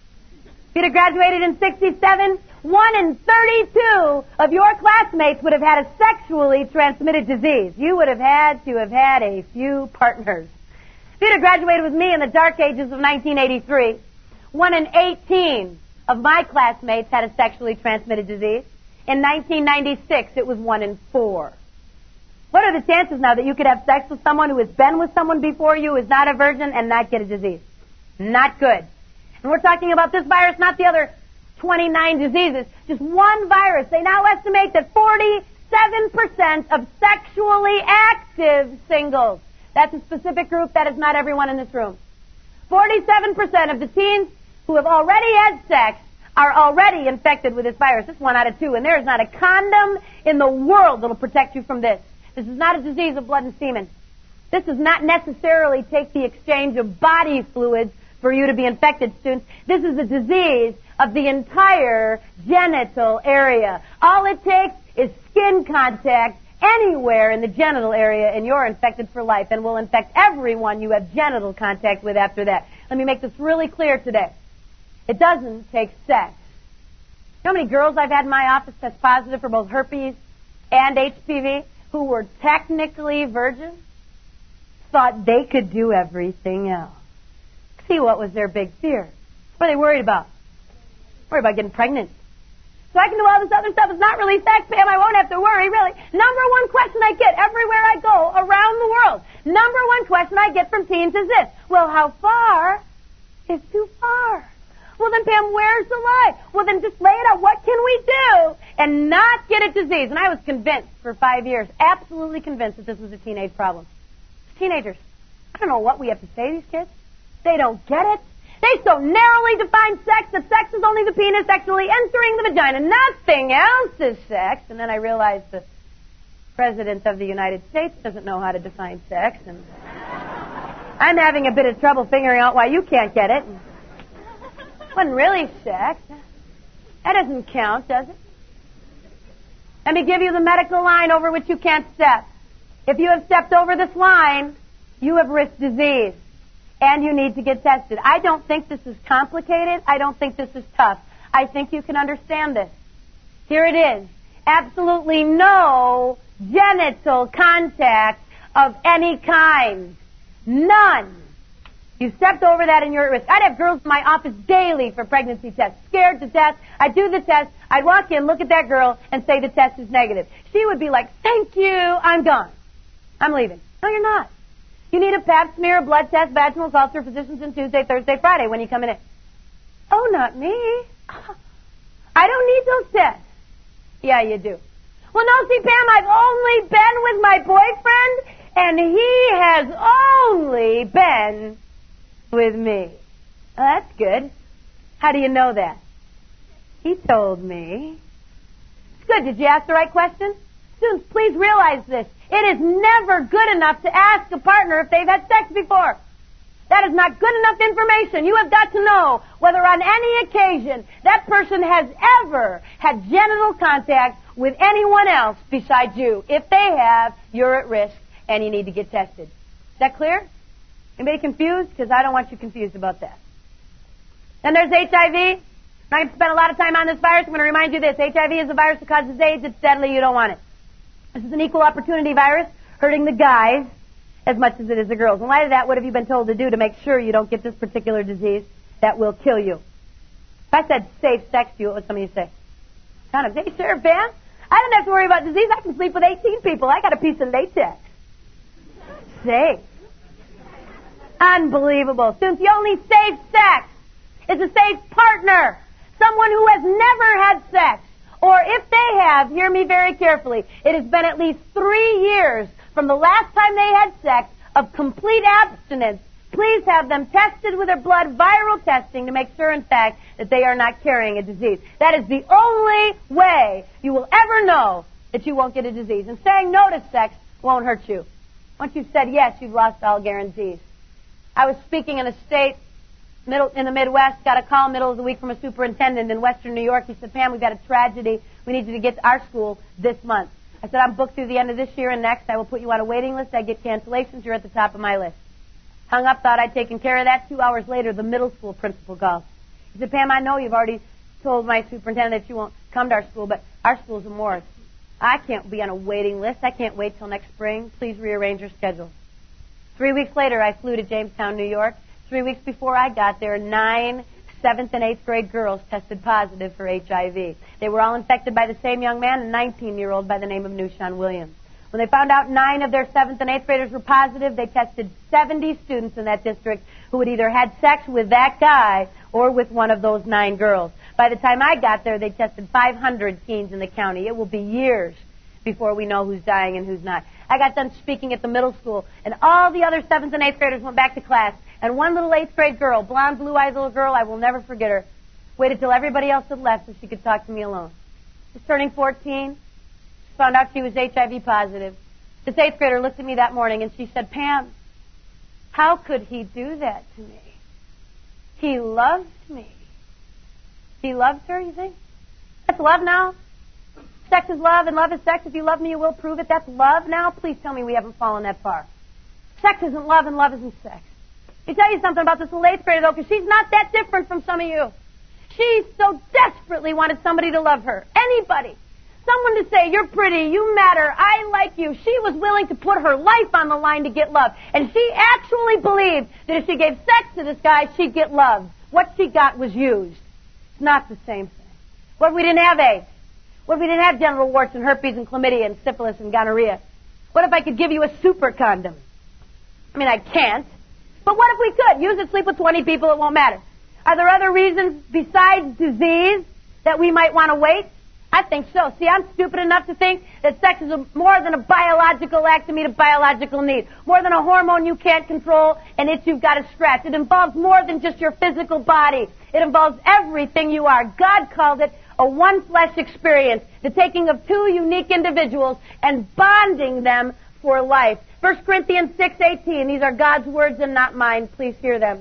Peter graduated in sixty-seven. One in thirty-two of your classmates would have had a sexually transmitted disease. You would have had to have had a few partners. Peter graduated with me in the dark ages of nineteen eighty-three. One in eighteen of my classmates had a sexually transmitted disease. In nineteen ninety-six, it was one in four. What are the chances now that you could have sex with someone who has been with someone before you, is not a virgin, and not get a disease? Not good. And we're talking about this virus, not the other twenty-nine diseases. Just one virus. They now estimate that forty-seven percent of sexually active singles. That's a specific group. That is not everyone in this room. forty-seven percent of the teens who have already had sex are already infected with this virus. It's one out of two. And there is not a condom in the world that will protect you from this. This is not a disease of blood and semen. This does not necessarily take the exchange of body fluids for you to be infected, students. This is a disease of the entire genital area. All it takes is skin contact anywhere in the genital area, and you're infected for life, and will infect everyone you have genital contact with after that. Let me make this really clear today. It doesn't take sex. You know how many girls I've had in my office test positive for both herpes and H P V who were technically virgins? Thought they could do everything else. See, what was their big fear? What are they worried about? Worried about getting pregnant. So I can do all this other stuff. It's not really sex, Pam. I won't have to worry, really. Number one question I get everywhere I go around the world. Number one question I get from teens is this. Well, how far is too far? Well, then, Pam, where's the line? Well, then just lay it out. What can we do and not get a disease? And I was convinced for five years, absolutely convinced that this was a teenage problem. Teenagers. I don't know what we have to say to these kids. They don't get it. They so narrowly define sex that sex is only the penis sexually entering the vagina. Nothing else is sex. And then I realized the President of the United States doesn't know how to define sex. And I'm having a bit of trouble figuring out why you can't get it. It wasn't really sex. That doesn't count, does it? Let me give you the medical line over which you can't step. If you have stepped over this line, you have risked disease. And you need to get tested. I don't think this is complicated. I don't think this is tough. I think you can understand this. Here it is. Absolutely no genital contact of any kind. None. You stepped over that and you're at risk. I'd have girls in my office daily for pregnancy tests, scared to death. I'd do the test. I'd walk in, look at that girl, and say the test is negative. She would be like, thank you, I'm gone. I'm leaving. No, you're not. You need a pap smear, a blood test, vaginal salts, or physicians on Tuesday, Thursday, Friday when you come in. Oh, not me. I don't need those tests. Yeah, you do. Well, no, see, Pam, I've only been with my boyfriend, and he has only been with me. Well, that's good. How do you know that? He told me. Good. Did you ask the right question? Students, please realize this. It is never good enough to ask a partner if they've had sex before. That is not good enough information. You have got to know whether on any occasion that person has ever had genital contact with anyone else besides you. If they have, you're at risk and you need to get tested. Is that clear? Anybody confused? Because I don't want you confused about that. Then there's H I V. I'm not going to spend a lot of time on this virus. I'm going to remind you this. H I V is a virus that causes AIDS. It's deadly. You don't want it. This is an equal opportunity virus hurting the guys as much as it is the girls. In light of that, what have you been told to do to make sure you don't get this particular disease that will kill you? If I said safe sex to you, what would some of you say? Kind of, hey, sure, Pam. I don't have to worry about disease. I can sleep with eighteen people. I got a piece of latex. Safe. Unbelievable. Since the only safe sex is a safe partner, someone who has never had sex. Or if they have, hear me very carefully, it has been at least three years from the last time they had sex of complete abstinence. Please have them tested with their blood, viral testing, to make sure, in fact, that they are not carrying a disease. That is the only way you will ever know that you won't get a disease. And saying no to sex won't hurt you. Once you've said yes, you've lost all guarantees. I was speaking in a state middle in the Midwest, got a call middle of the week from a superintendent in Western New York. He said, Pam, we've got a tragedy. We need you to get to our school this month. I said, I'm booked through the end of this year and next. I will put you on a waiting list. I get cancellations. You're at the top of my list. Hung up, thought I'd taken care of that. Two hours later, the middle school principal called. He said, Pam, I know you've already told my superintendent that you won't come to our school, but our school's a morgue. I can't be on a waiting list. I can't wait till next spring. Please rearrange your schedule. Three weeks later, I flew to Jamestown, New York. Three weeks before I got there, nine seventh and eighth grade girls tested positive for H I V. They were all infected by the same young man, a nineteen-year-old by the name of Nushan Williams. When they found out nine of their seventh and eighth graders were positive, they tested seventy students in that district who had either had sex with that guy or with one of those nine girls. By the time I got there, they tested five hundred teens in the county. It will be years before we know who's dying and who's not. I got done speaking at the middle school, and all the other seventh and eighth graders went back to class. And one little eighth grade girl, blonde, blue-eyed little girl, I will never forget her, waited till everybody else had left so she could talk to me alone. She's turning fourteen. She found out she was H I V positive. This eighth grader looked at me that morning and she said, Pam, how could he do that to me? He loved me. He loved her, you think? That's love now? Sex is love and love is sex. If you love me, you will prove it. That's love now? Please tell me we haven't fallen that far. Sex isn't love and love isn't sex. Let me tell you something about this little eighth grader, though, because she's not that different from some of you. She so desperately wanted somebody to love her. Anybody. Someone to say, you're pretty, you matter, I like you. She was willing to put her life on the line to get love. And she actually believed that if she gave sex to this guy, she'd get love. What she got was used. It's not the same thing. What if we didn't have AIDS? What if we didn't have genital warts and herpes and chlamydia and syphilis and gonorrhea? What if I could give you a super condom? I mean, I can't. But what if we could? Use it, sleep with twenty people, it won't matter. Are there other reasons besides disease that we might want to wait? I think so. See, I'm stupid enough to think that sex is a, more than a biological act to meet a biological need. More than a hormone you can't control and itch you've got to scratch. It involves more than just your physical body. It involves everything you are. God called it a one-flesh experience, the taking of two unique individuals and bonding them for life. First Corinthians six eighteen, these are God's words and not mine. Please hear them.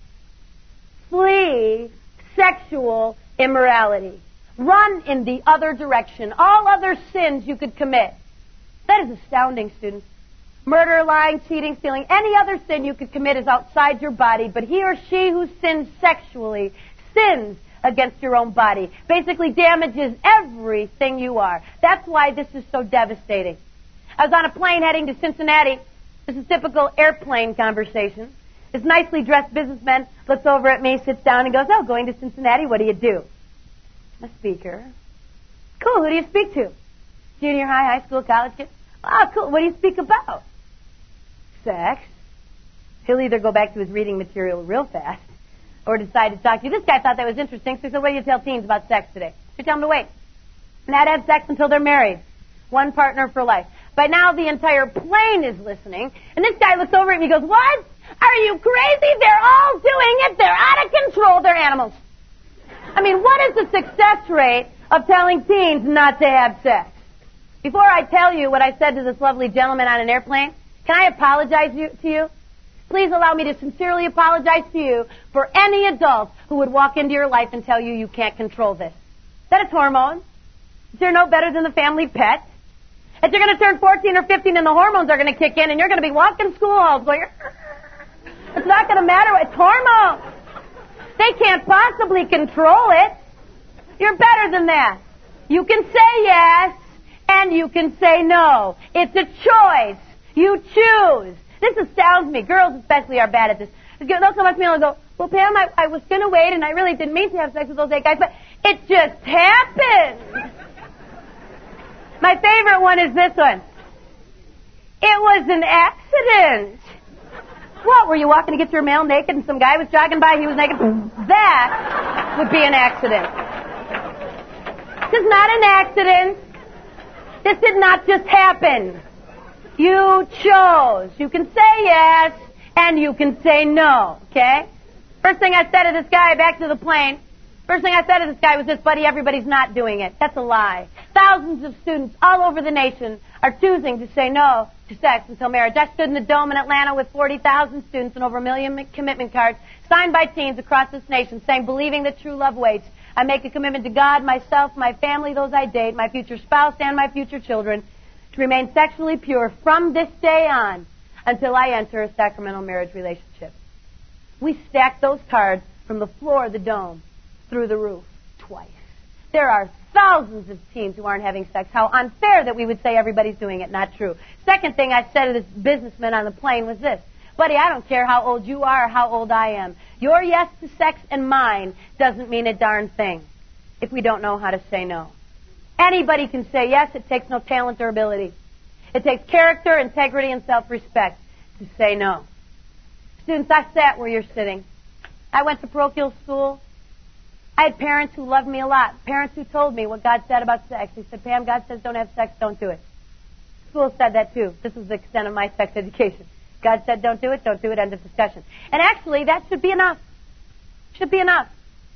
Flee sexual immorality. Run in the other direction. All other sins you could commit. That is astounding, students. Murder, lying, cheating, stealing, any other sin you could commit is outside your body, but he or she who sins sexually sins against your own body. Basically damages everything you are. That's why this is so devastating. I was on a plane heading to Cincinnati This is typical airplane conversation. This nicely dressed businessman looks over at me, sits down, and goes, oh, going to Cincinnati, what do you do? A speaker. Cool, who do you speak to? Junior high, high school, college kids? Oh, cool, what do you speak about? Sex. He'll either go back to his reading material real fast or decide to talk to you. This guy thought that was interesting, so he said, what do you tell teens about sex today? You tell them to wait. Not have sex until they're married. One partner for life. By now, the entire plane is listening, and this guy looks over at me and he goes, what? Are you crazy? They're all doing it. They're out of control. They're animals. I mean, what is the success rate of telling teens not to have sex? Before I tell you what I said to this lovely gentleman on an airplane, can I apologize you, to you? Please allow me to sincerely apologize to you for any adult who would walk into your life and tell you you can't control this. That it's hormones. You're no better than the family pet. If you're going to turn fourteen or fifteen and the hormones are going to kick in and you're going to be walking school halls going, it's not going to matter. It's hormones. They can't possibly control it. You're better than that. You can say yes and you can say no. It's a choice. You choose. This astounds me. Girls especially are bad at this. They'll come up to me and they'll go, well, Pam, I, I was going to wait and I really didn't mean to have sex with those eight guys, but it just happened. My favorite one is this one. It was an accident. What, were you walking to get your mail naked and some guy was jogging by, he was naked? That would be an accident. This is not an accident. This did not just happen. You chose. You can say yes and you can say no, okay? First thing I said to this guy back to the plane, first thing I said to this guy was this, buddy, everybody's not doing it. That's a lie. Thousands of students all over the nation are choosing to say no to sex until marriage. I stood in the Dome in Atlanta with forty thousand students and over a million commitment cards signed by teens across this nation saying, believing that true love waits, I make a commitment to God, myself, my family, those I date, my future spouse, and my future children to remain sexually pure from this day on until I enter a sacramental marriage relationship. We stacked those cards from the floor of the Dome through the roof twice. There are thousands of teens who aren't having sex. How unfair that we would say everybody's doing it. Not true. Second thing I said to this businessman on the plane was this. Buddy, I don't care how old you are or how old I am. Your yes to sex and mine doesn't mean a darn thing if we don't know how to say no. Anybody can say yes. It takes no talent or ability. It takes character, integrity, and self-respect to say no. Students, I sat where you're sitting. I went to parochial school. I had parents who loved me a lot. Parents who told me what God said about sex. They said, Pam, God says don't have sex, don't do it. School said that too. This is the extent of my sex education. God said don't do it, don't do it, end of discussion. And actually, that should be enough. Should be enough.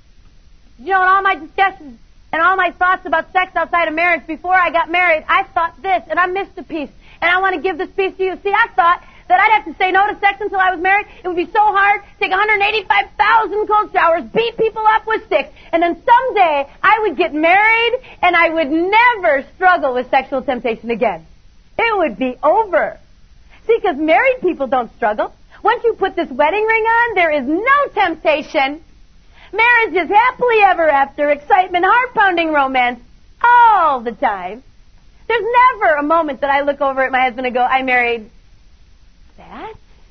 You know, in all my discussions and all my thoughts about sex outside of marriage before I got married, I thought this, and I missed a piece. And I want to give this piece to you. See, I thought that I'd have to say no to sex until I was married. It would be so hard, take one hundred eighty-five thousand cold showers, beat people up with sticks, and then someday I would get married and I would never struggle with sexual temptation again. It would be over. See, because married people don't struggle. Once you put this wedding ring on, there is no temptation. Marriage is happily ever after, excitement, heart-pounding romance all the time. There's never a moment that I look over at my husband and go, I married that?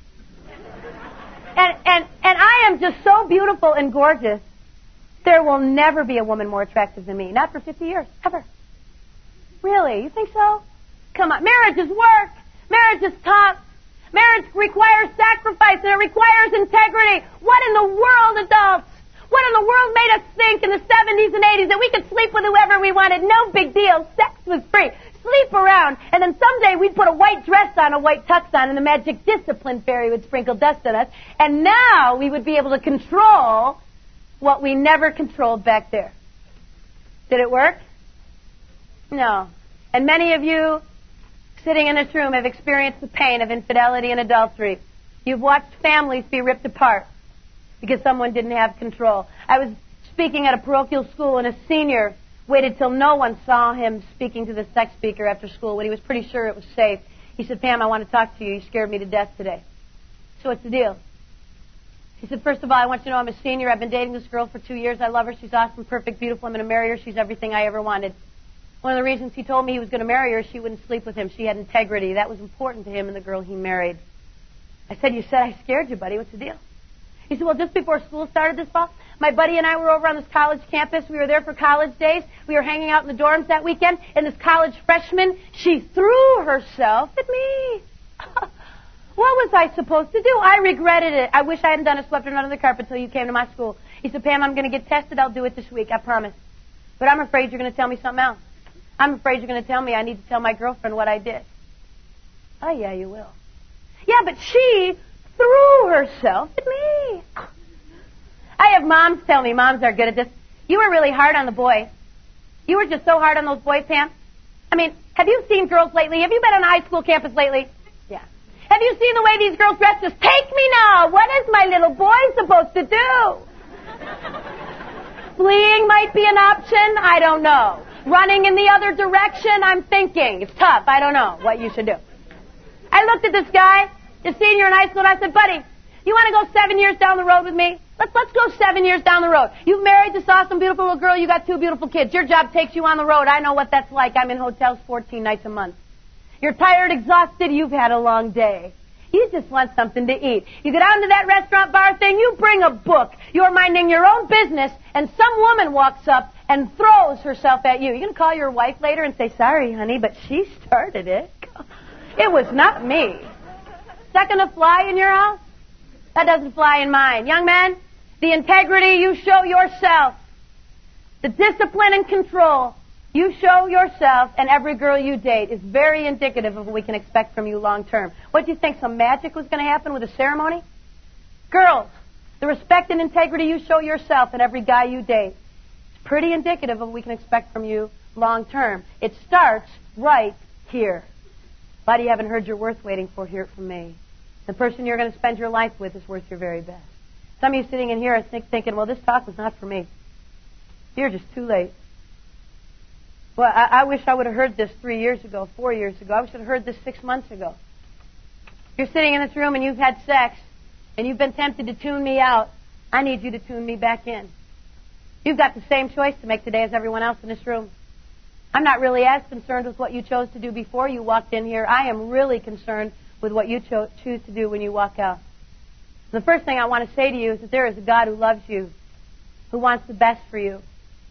And, and, and I am just so beautiful and gorgeous, there will never be a woman more attractive than me. Not for fifty years, ever. Really? You think so? Come on. Marriage is work. Marriage is tough. Marriage requires sacrifice and it requires integrity. What in the world, adults? What in the world made us think in the seventies and eighties that we could sleep with whoever we wanted? No big deal. Sex was free. Sleep around, and then someday we'd put a white dress on, a white tux on, and the magic discipline fairy would sprinkle dust on us. And now we would be able to control what we never controlled back there. Did it work? No. And many of you sitting in this room have experienced the pain of infidelity and adultery. You've watched families be ripped apart because someone didn't have control. I was speaking at a parochial school, and a senior waited till no one saw him speaking to the sex speaker after school when he was pretty sure it was safe. He said, Pam, I want to talk to you. You scared me to death today. So what's the deal? He said, first of all, I want you to know I'm a senior. I've been dating this girl for two years. I love her. She's awesome, perfect, beautiful. I'm going to marry her. She's everything I ever wanted. One of the reasons he told me he was going to marry her, she wouldn't sleep with him. She had integrity. That was important to him and the girl he married. I said, you said I scared you, buddy. What's the deal? He said, well, just before school started this fall, my buddy and I were over on this college campus. We were there for college days. We were hanging out in the dorms that weekend, and this college freshman, she threw herself at me. What was I supposed to do? I regretted it. I wish I hadn't done it, swept it under the carpet until you came to my school. He said, Pam, I'm going to get tested. I'll do it this week. I promise. But I'm afraid you're going to tell me something else. I'm afraid you're going to tell me I need to tell my girlfriend what I did. Oh, yeah, you will. Yeah, but she threw herself at me. I have moms tell me, moms are good at this, you were really hard on the boys. You were just so hard on those boys, Pam. I mean, have you seen girls lately? Have you been on a high school campus lately? Yeah. Have you seen the way these girls dress? Just take me now. What is my little boy supposed to do? Fleeing might be an option. I don't know. Running in the other direction, I'm thinking. It's tough. I don't know what you should do. I looked at this guy, a senior in high school, and I said, buddy, you want to go seven years down the road with me? Let's, let's go seven years down the road. You've married this awesome, beautiful little girl. You got two beautiful kids. Your job takes you on the road. I know what that's like. I'm in hotels fourteen nights a month. You're tired, exhausted. You've had a long day. You just want something to eat. You go down to that restaurant bar thing. You bring a book. You're minding your own business, and some woman walks up and throws herself at you. You can call your wife later and say, sorry, honey, but she started it. It was not me. Is that going to fly in your house? That doesn't fly in mine. Young man, the integrity you show yourself, the discipline and control you show yourself and every girl you date is very indicative of what we can expect from you long term. What do you think, some magic was going to happen with a ceremony? Girls, the respect and integrity you show yourself and every guy you date is pretty indicative of what we can expect from you long term. It starts right here. Buddy, you haven't heard your worth waiting for, hear it from me. The person you're going to spend your life with is worth your very best. Some of you sitting in here are think, thinking, well, this talk was not for me. You're just too late. Well, I, I wish I would have heard this three years ago, four years ago. I wish I would have heard this six months ago. You're sitting in this room and you've had sex, and you've been tempted to tune me out. I need you to tune me back in. You've got the same choice to make today as everyone else in this room. I'm not really as concerned with what you chose to do before you walked in here. I am really concerned with what you cho- choose to do when you walk out. The first thing I want to say to you is that there is a God who loves you, who wants the best for you,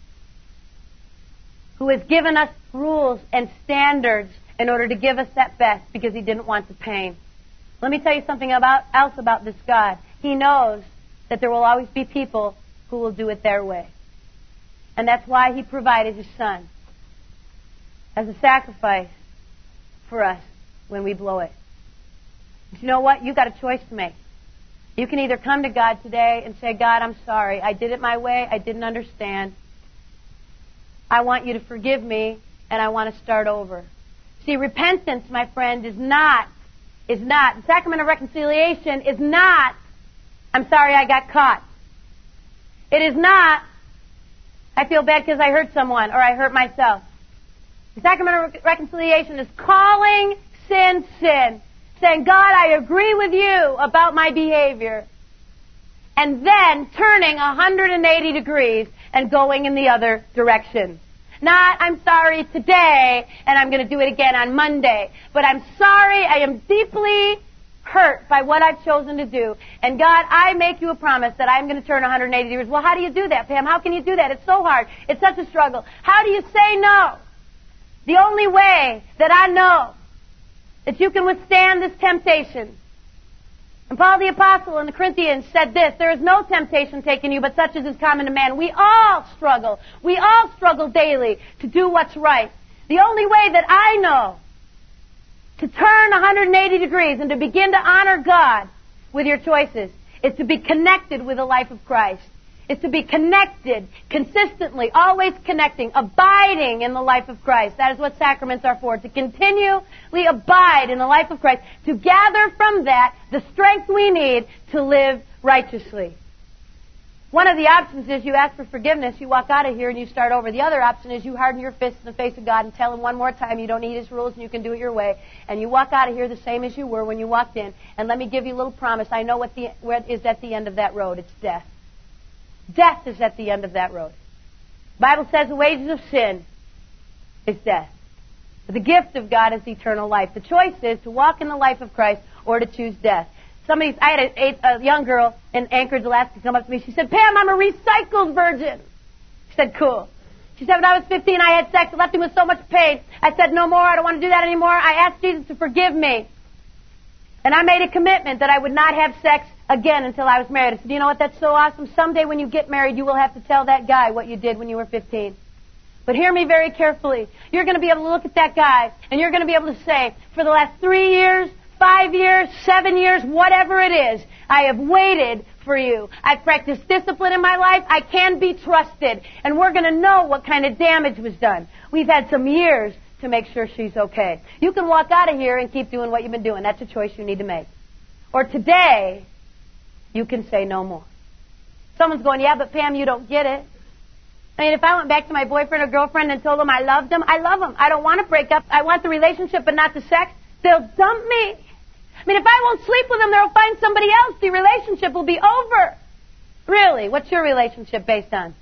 who has given us rules and standards in order to give us that best because he didn't want the pain. Let me tell you something about, else about this God. He knows that there will always be people who will do it their way. And that's why he provided his son as a sacrifice for us when we blow it. But you know what? You've got a choice to make. You can either come to God today and say, God, I'm sorry. I did it my way. I didn't understand. I want you to forgive me, and I want to start over. See, repentance, my friend, is not, is not, the sacrament of reconciliation is not, I'm sorry I got caught. It is not, I feel bad because I hurt someone or I hurt myself. The sacrament of reconciliation is calling sin, sin. Saying, God, I agree with you about my behavior. And then turning one hundred eighty degrees and going in the other direction. Not, I'm sorry today, and I'm going to do it again on Monday. But I'm sorry, I am deeply hurt by what I've chosen to do. And God, I make you a promise that I'm going to turn one hundred eighty degrees. Well, how do you do that, Pam? How can you do that? It's so hard. It's such a struggle. How do you say no? The only way that I know that you can withstand this temptation. And Paul the Apostle in the Corinthians said this, there is no temptation taken you, but such as is common to man. We all struggle. We all struggle daily to do what's right. The only way that I know to turn one hundred eighty degrees and to begin to honor God with your choices is to be connected with the life of Christ. Is to be connected consistently, always connecting, abiding in the life of Christ. That is what sacraments are for, to continually abide in the life of Christ, to gather from that the strength we need to live righteously. One of the options is you ask for forgiveness, you walk out of here and you start over. The other option is you harden your fist in the face of God and tell him one more time you don't need his rules and you can do it your way. And you walk out of here the same as you were when you walked in. And let me give you a little promise. I know what the, where is at the end of that road. It's death. Death is at the end of that road. The Bible says the wages of sin is death. But the gift of God is eternal life. The choice is to walk in the life of Christ or to choose death. Somebody, I had a, a young girl in Anchorage, Alaska, come up to me. She said, Pam, I'm a recycled virgin. I said, cool. She said, when I was fifteen, I had sex. It left me with so much pain. I said, no more. I don't want to do that anymore. I asked Jesus to forgive me. And I made a commitment that I would not have sex again until I was married. I said, you know what? That's so awesome. Someday when you get married, you will have to tell that guy what you did when you were fifteen. But hear me very carefully. You're going to be able to look at that guy, and you're going to be able to say, for the last three years, five years, seven years, whatever it is, I have waited for you. I've practiced discipline in my life. I can be trusted. And we're going to know what kind of damage was done. We've had some years to make sure she's okay. You can walk out of here and keep doing what you've been doing. That's a choice you need to make. Or today, you can say no more. Someone's going, yeah, but Pam, you don't get it. I mean, if I went back to my boyfriend or girlfriend and told them I loved them, I love them. I don't want to break up. I want the relationship but not the sex. They'll dump me. I mean, if I won't sleep with them, they'll find somebody else. The relationship will be over. Really, what's your relationship based on?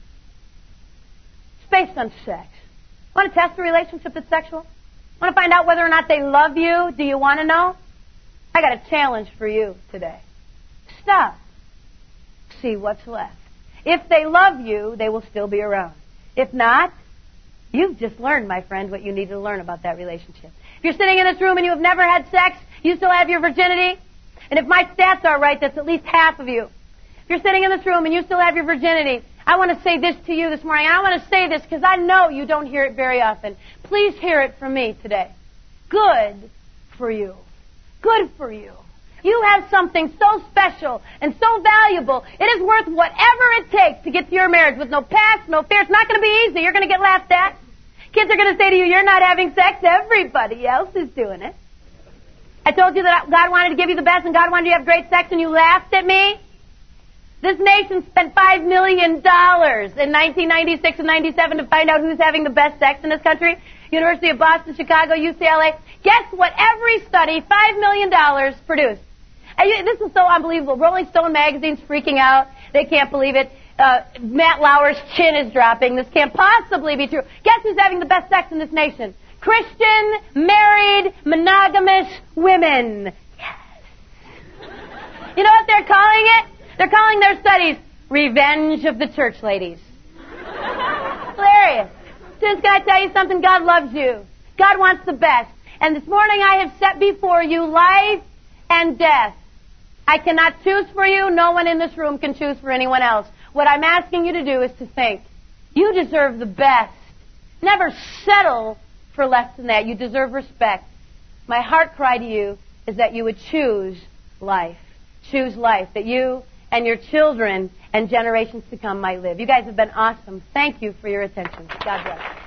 It's based on sex. Want to test a relationship that's sexual? Want to find out whether or not they love you? Do you want to know? I got a challenge for you today. Stop. See what's left. If they love you, they will still be around. If not, you've just learned, my friend, what you need to learn about that relationship. If you're sitting in this room and you have never had sex, you still have your virginity. And if my stats are right, that's at least half of you. If you're sitting in this room and you still have your virginity, I want to say this to you this morning. And I want to say this because I know you don't hear it very often. Please hear it from me today. Good for you. Good for you. You have something so special and so valuable. It is worth whatever it takes to get to your marriage with no past, no fear. It's not going to be easy. You're going to get laughed at. Kids are going to say to you, you're not having sex. Everybody else is doing it. I told you that God wanted to give you the best and God wanted you to have great sex and you laughed at me. This nation spent five million dollars in nineteen ninety-six and ninety-seven to find out who's having the best sex in this country. University of Boston, Chicago, U C L A. Guess what every study, five million dollars, produced? And this is so unbelievable. Rolling Stone magazine's freaking out. They can't believe it. Uh, Matt Lauer's chin is dropping. This can't possibly be true. Guess who's having the best sex in this nation? Christian, married, monogamous women. Yes. You know what they're calling it? They're calling their studies Revenge of the Church Ladies. Hilarious. Just can I tell you something? God loves you. God wants the best. And this morning I have set before you life and death. I cannot choose for you. No one in this room can choose for anyone else. What I'm asking you to do is to think. You deserve the best. Never settle for less than that. You deserve respect. My heart cry to you is that you would choose life. Choose life. That you and your children and generations to come might live. You guys have been awesome. Thank you for your attention. God bless.